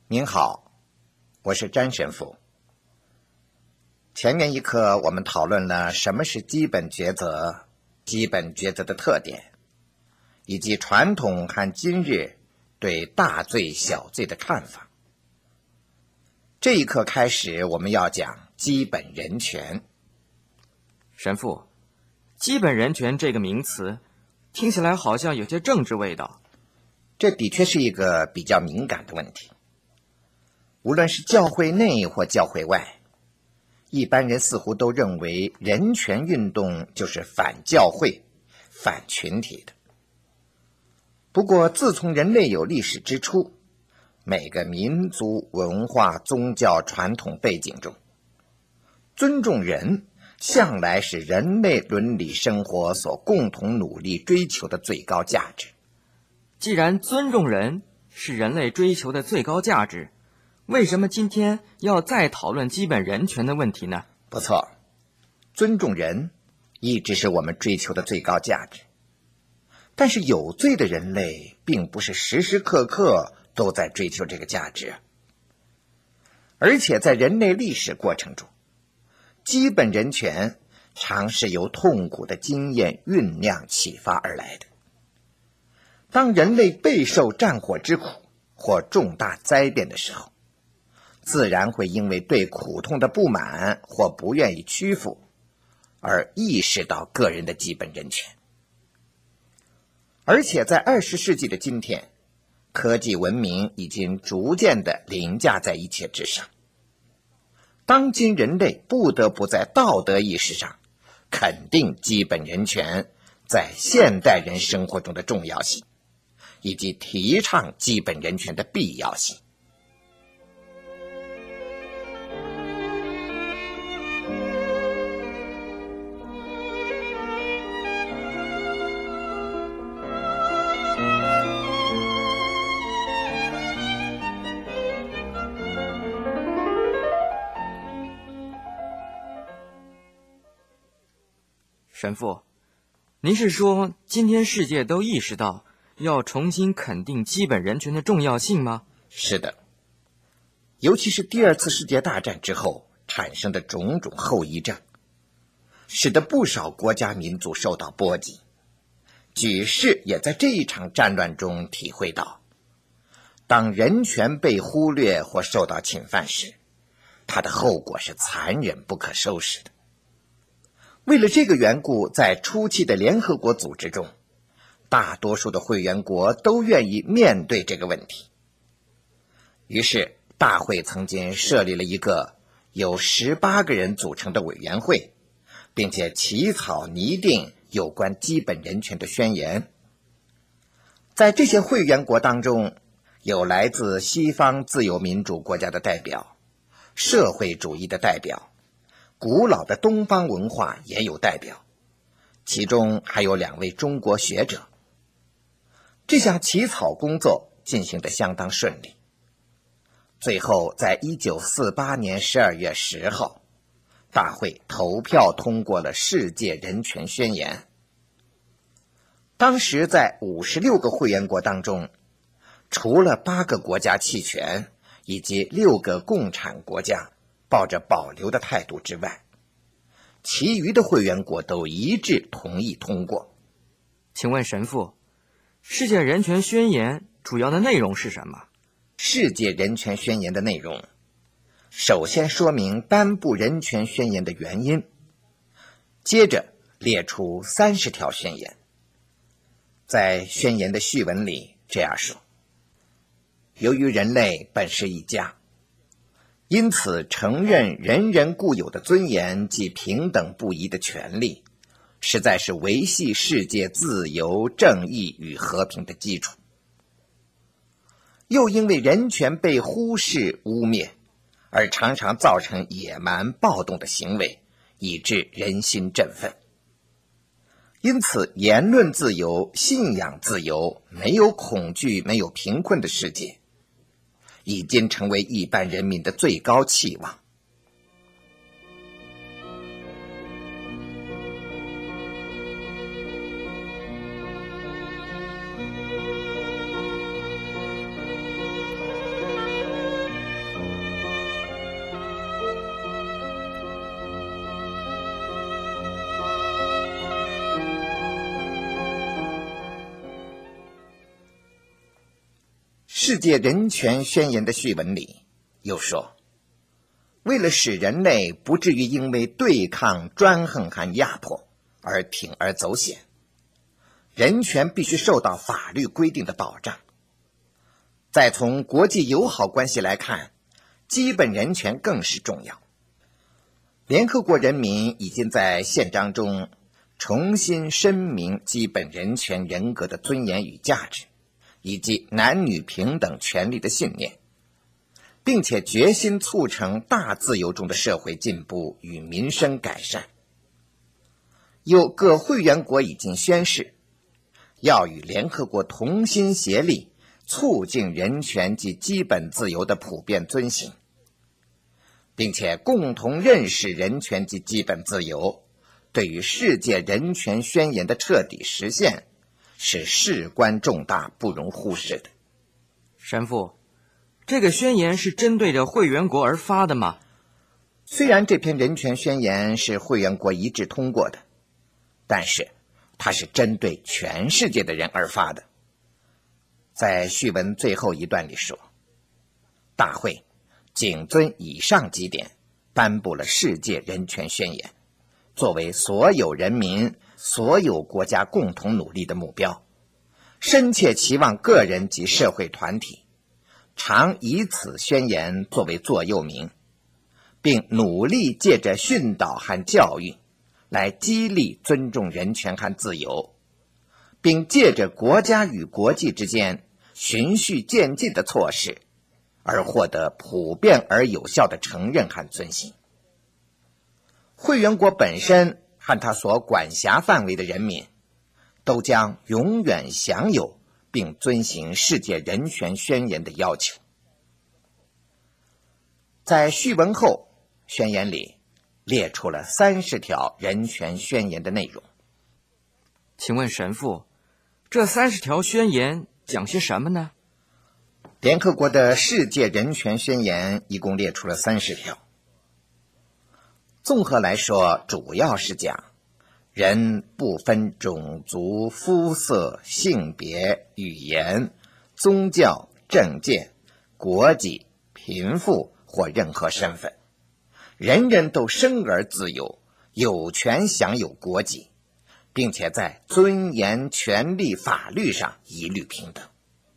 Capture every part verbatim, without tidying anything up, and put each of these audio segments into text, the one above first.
您好，我是詹神父。前面一课我们讨论了什么是基本抉择，基本抉择的特点，以及传统和今日对大罪小罪的看法。这一课开始，我们要讲基本人权。 神父，基本人权这个名词听起来好像有些政治味道。 这的确是一个比较敏感的问题。无论是教会内或教会外，一般人似乎都认为人权运动就是反教会、反群体的。不过自从人类有历史之初，每个民族、文化、宗教传统背景中，尊重人向来是人类伦理生活所共同努力追求的最高价值。 既然尊重人是人类追求的最高价值，为什么今天要再讨论基本人权的问题呢？ 不错，尊重人一直是我们追求的最高价值。但是有罪的人类并不是时时刻刻都在追求这个价值，而且在人类历史过程中，基本人权常是由痛苦的经验酝酿启发而来的。当人类备受战火之苦或重大灾变的时候，自然会因为对苦痛的不满或不愿意屈服，而意识到个人的基本人权。而且在二十世纪的今天，科技文明已经逐渐地凌驾在一切之上。当今人类不得不在道德意识上肯定基本人权在现代人生活中的重要性，以及提倡基本人权的必要性。 神父，您是说今天世界都意识到要重新肯定基本人权的重要性吗？ 是的，尤其是第二次世界大战之后产生的种种后遗症，使得不少国家民族受到波及。举世也在这一场战乱中体会到，当人权被忽略或受到侵犯时，它的后果是残忍不可收拾的。为了这个缘故，在初期的联合国组织中，大多数的会员国都愿意面对这个问题。于是大会曾经设立了一个由十八个人组成的委员会，并且起草拟定有关基本人权的宣言。在这些会员国当中，有来自西方自由民主国家的代表，社会主义的代表，古老的东方文化也有代表，其中还有两位中国学者。这项起草工作进行得相当顺利。最后在一九四八年十二月十号，大会投票通过了世界人权宣言。当时在五十六个会员国当中，除了八个国家弃权以及六个共产国家抱着保留的态度之外，其余的会员国都一致同意通过。 请问神父，世界人权宣言主要的内容是什么？ 世界人权宣言的内容，首先说明颁布人权宣言的原因，接着列出三十条宣言。在宣言的序文里这样说：由于人类本是一家，因此承认人人固有的尊严及平等不移的权利，实在是维系世界自由、正义与和平的基础。又因为人权被忽视、污蔑，而常常造成野蛮、暴动的行为，以致人心振奋。因此言论自由、信仰自由，没有恐惧、没有贫困的世界，已经成为一般人民的最高期望。 世界人权宣言的序文里又说，为了使人类不至于因为对抗、专横和压迫而铤而走险，人权必须受到法律规定的保障。再从国际友好关系来看，基本人权更是重要。联合国人民已经在宪章中重新声明基本人权人格的尊严与价值，以及男女平等权利的信念，并且决心促成大自由中的社会进步与民生改善。有各会员国已经宣誓，要与联合国同心协力，促进人权及基本自由的普遍遵行，并且共同认识人权及基本自由对于世界人权宣言的彻底实现是事关重大，不容忽视的。 神父，这个宣言是针对着会员国而发的吗？ 虽然这篇人权宣言是会员国一致通过的，但是它是针对全世界的人而发的。在序文最后一段里说，大会谨遵以上几点，颁布了世界人权宣言，作为所有人民、所有国家共同努力的目标，深切期望个人及社会团体常以此宣言作为座右铭，并努力借着训导和教育来激励尊重人权和自由，并借着国家与国际之间循序渐进的措施而获得普遍而有效的承认和遵行。会员国本身和他所管辖范围的人民都将永远享有并遵行世界人权宣言的要求。在序文后，宣言里列出了三十条人权宣言的内容。 请问神父，这三十条宣言讲些什么呢？ 联合国的世界人权宣言一共列出了三十条。综合来说，主要是讲人不分种族、肤色、性别、语言、宗教、政见、国籍、贫富或任何身份，人人都生而自由，有权享有国籍，并且在尊严、权利、法律上一律平等。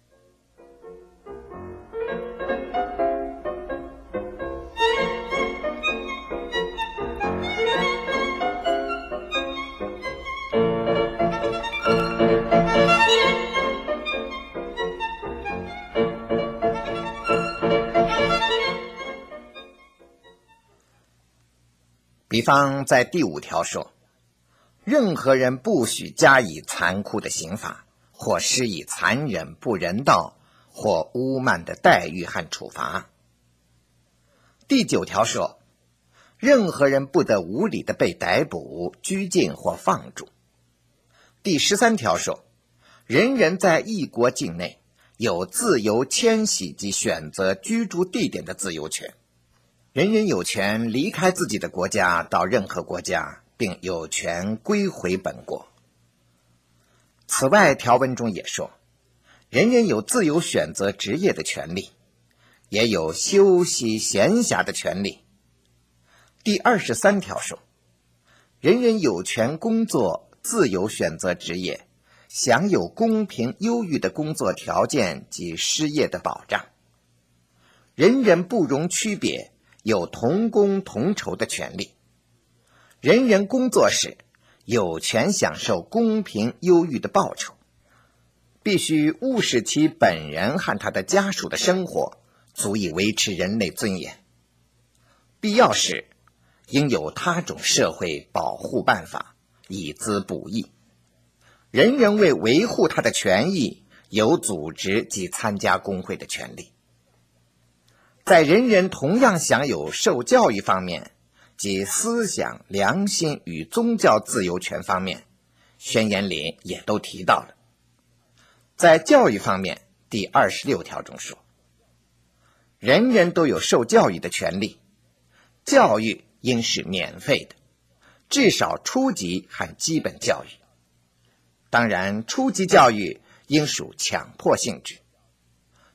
比方在第五条说，任何人不许加以残酷的刑罚，或施以残忍、不人道或污慢的待遇和处罚。第九条说，任何人不得无理地被逮捕、拘禁或放逐。第十三条说，人人在一国境内有自由迁徙及选择居住地点的自由权，人人有权离开自己的国家到任何国家，并有权归回本国。此外，条文中也说，人人有自由选择职业的权利，也有休息闲暇的权利。第二十三条说，人人有权工作，自由选择职业，享有公平优裕的工作条件及失业的保障。人人不容区别，有同工同酬的权利。人人工作时有权享受公平优裕的报酬，必须务使其本人和他的家属的生活足以维持人类尊严。必要时应有他种社会保护办法，以资补益。人人为维护他的权益有组织及参加工会的权利。在人人同样享有受教育方面及思想、良心与宗教自由权方面，宣言里也都提到了。在教育方面，第二十六条中说，人人都有受教育的权利，教育应是免费的，至少初级和基本教育。当然，初级教育应属强迫性质，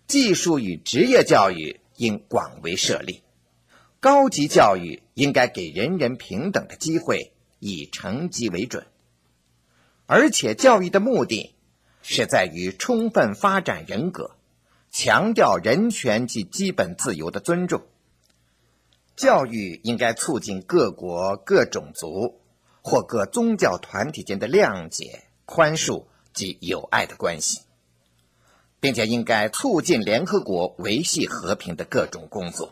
技术与职业教育应广为设立，高级教育应该给人人平等的机会，以成绩为准。而且教育的目的是在于充分发展人格，强调人权及基本自由的尊重。教育应该促进各国、各种族或各宗教团体间的谅解、宽恕及友爱的关系，并且应该促进联合国维系和平的各种工作。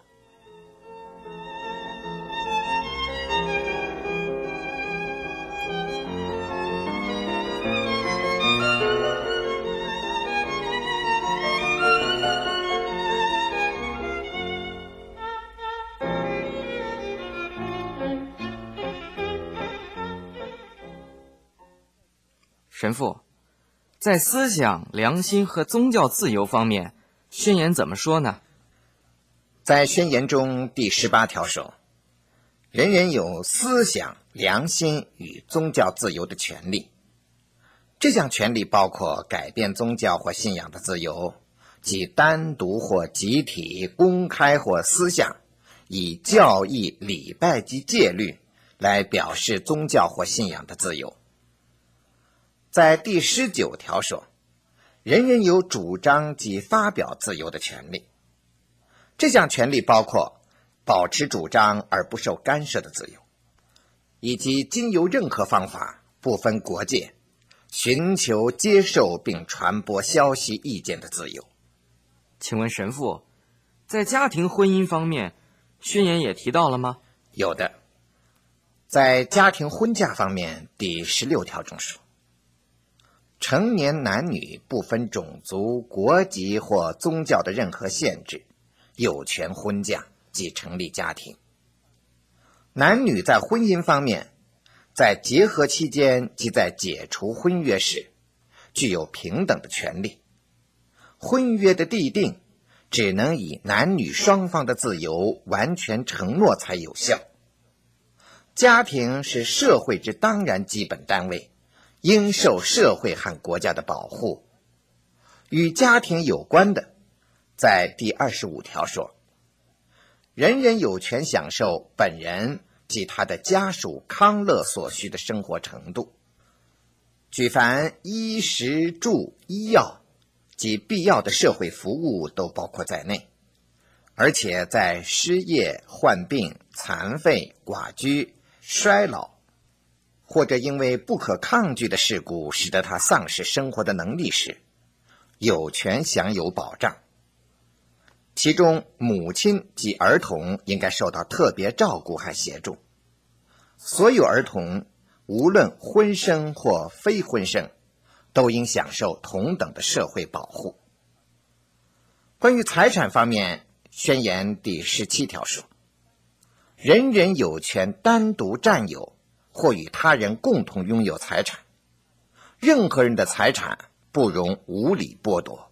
神父，在思想、良心和宗教自由方面，宣言怎么说呢？ 在宣言中第十八条说，人人有思想、良心与宗教自由的权利。这项权利包括改变宗教或信仰的自由，即单独或集体、公开或私下，以教义、礼拜及戒律来表示宗教或信仰的自由。在第十九条说，人人有主张及发表自由的权利。这项权利包括保持主张而不受干涉的自由，以及经由任何方法，不分国界，寻求、接受并传播消息意见的自由。 请问神父，在家庭婚姻方面，宣言也提到了吗？ 有的。在家庭婚嫁方面，第十六条中说，成年男女不分种族、国籍或宗教的任何限制，有权婚嫁即成立家庭。男女在婚姻方面，在结合期间及在解除婚约时，具有平等的权利。婚约的缔定只能以男女双方的自由完全承诺才有效。家庭是社会之当然基本单位，应受社会和国家的保护。与家庭有关的，在第二十五条说，人人有权享受本人及他的家属康乐所需的生活程度，举凡衣食住医药及必要的社会服务都包括在内，而且在失业、患病、残废、寡居、衰老或者因为不可抗拒的事故使得他丧失生活的能力时，有权享有保障。其中母亲及儿童应该受到特别照顾和协助。所有儿童无论婚生或非婚生，都应享受同等的社会保护。关于财产方面，宣言第十七条说，人人有权单独占有或与他人共同拥有财产，任何人的财产不容无理剥夺。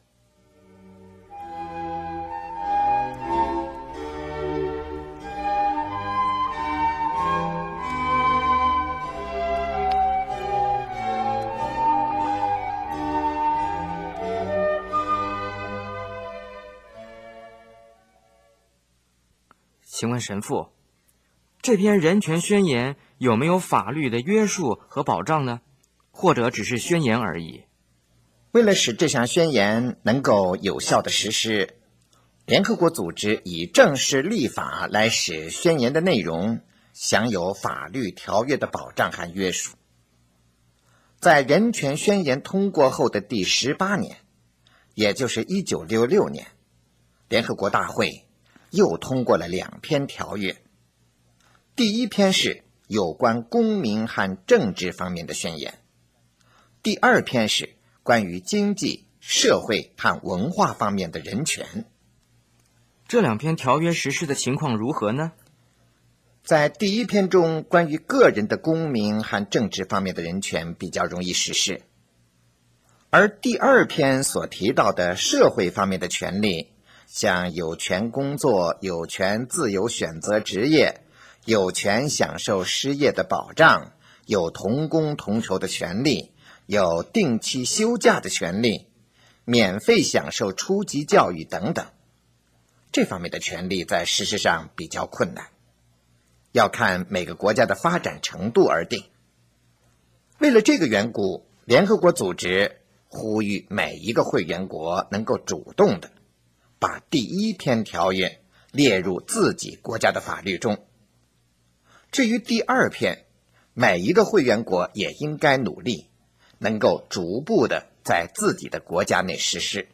请问神父，这篇人权宣言有没有法律的约束和保障呢？或者只是宣言而已？ 为了使这项宣言能够有效的实施，联合国组织以正式立法来使宣言的内容享有法律条约的保障和约束。在人权宣言通过后的第十八年，也就是一九六六年，联合国大会又通过了两篇条约。第一篇是有关公民和政治方面的宣言，第二篇是关于经济、社会和文化方面的人权。 这两篇条约实施的情况如何呢？ 在第一篇中，关于个人的公民和政治方面的人权比较容易实施，而第二篇所提到的社会方面的权利，像有权工作、有权自由选择职业、有权享受失业的保障、有同工同酬的权利、有定期休假的权利、 免费享受初级教育等等。这方面的权利在事实上比较困难，要看每个国家的发展程度而定。为了这个缘故，联合国组织呼吁每一个会员国能够主动的把第一篇条约列入自己国家的法律中。至于第二篇，每一个会员国也应该努力能够逐步的在自己的国家内实施。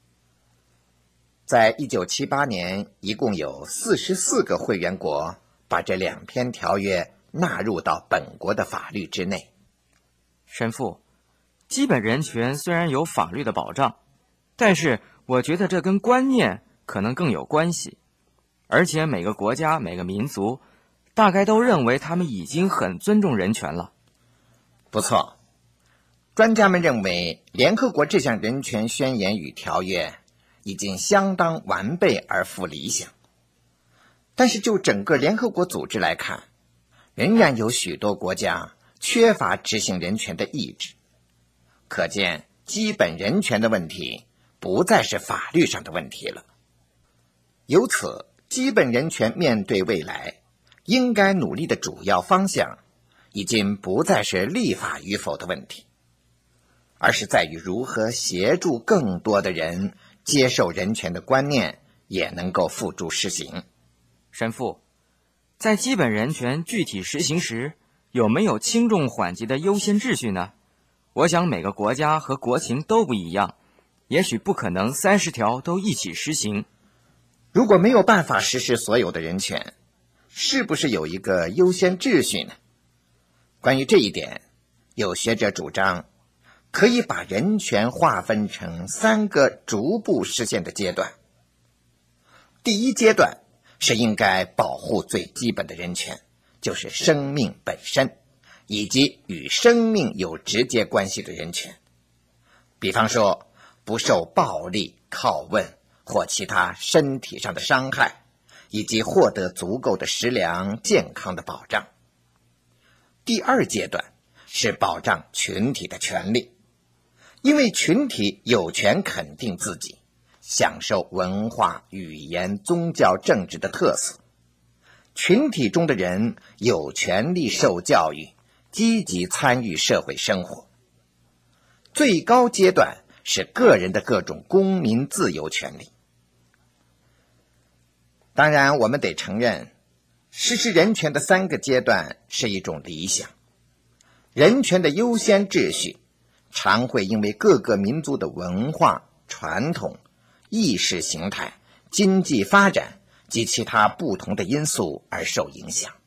在一九七八年，一共有四十四个会员国把这两篇条约纳入到本国的法律之内。 神父，基本人权虽然有法律的保障，但是我觉得这跟观念可能更有关系。而且每个国家、每个民族大概都认为他们已经很尊重人权了。 不错，专家们认为联合国这项人权宣言与条约已经相当完备而富理想。但是就整个联合国组织来看，仍然有许多国家缺乏执行人权的意志。可见基本人权的问题不再是法律上的问题了。由此，基本人权面对未来应该努力的主要方向已经不再是立法与否的问题，而是在于如何协助更多的人接受人权的观念，也能够付诸实行。 神父，在基本人权具体实行时，有没有轻重缓急的优先秩序呢？我想每个国家和国情都不一样，也许不可能三十条都一起实行。 如果没有办法实施所有的人权，是不是有一个优先秩序呢？关于这一点，有学者主张可以把人权划分成三个逐步实现的阶段。第一阶段是应该保护最基本的人权，就是生命本身以及与生命有直接关系的人权，比方说不受暴力、拷问或其他身体上的伤害，以及获得足够的食粮、健康的保障。第二阶段是保障群体的权利，因为群体有权肯定自己，享受文化、语言、宗教、政治的特色。群体中的人有权利受教育，积极参与社会生活。最高阶段是个人的各种公民自由权利。当然，我们得承认，实施人权的三个阶段是一种理想。人权的优先秩序常会因为各个民族的文化、传统、意识形态、经济发展及其他不同的因素而受影响。